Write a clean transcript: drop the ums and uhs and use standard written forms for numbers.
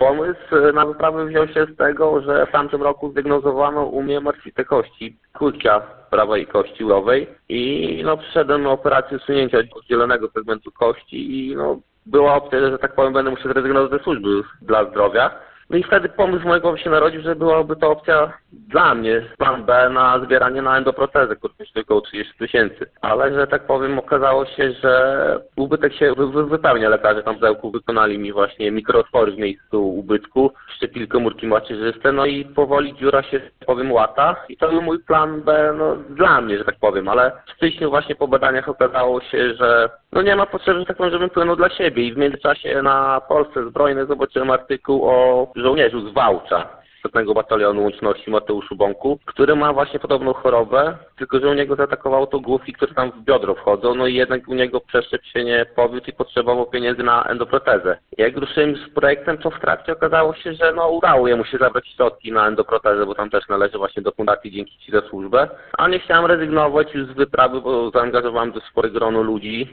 Pomysł na wyprawę wziął się z tego, że w tamtym roku zdiagnozowano u mnie martwicę kości, kłucia prawej kości łowej i przyszedłem na operację usunięcia oddzielonego segmentu kości i była opcja, że tak powiem będę musiał zrezygnować ze służby dla zdrowia. No i wtedy pomysł w mojej głowie się narodził, że byłaby to opcja dla mnie, plan B na zbieranie na endoprotezę, który kosztuje około 30 000. Ale, że tak powiem, okazało się, że ubytek się wypełnia. Lekarze tam w Zełku wykonali mi właśnie mikrootwory w miejscu ubytku, szczepili komórki macierzyste, no i powoli dziura się, powiem, łata. I to był mój plan B, dla mnie, że tak powiem. Ale w styczniu właśnie po badaniach okazało się, że nie ma potrzeby, że tak powiem, żebym płynął dla siebie. I w międzyczasie na Polsce Zbrojnej zobaczyłem artykuł o żołnierzu z Wałcza, 100 Batalionu Łączności Mateuszu Bąku, który ma właśnie podobną chorobę, tylko że u niego zaatakowało to główki, które tam w biodro wchodzą, no i jednak u niego przeszczep się nie powiódł i potrzebował pieniędzy na endoprotezę. Jak ruszyłem z projektem, to w trakcie okazało się, że udało mu się zabrać środki na endoprotezę, bo tam też należy właśnie do fundacji Dzięki Ci za służbę, a nie chciałem rezygnować już z wyprawy, bo zaangażowałem do spory grono ludzi.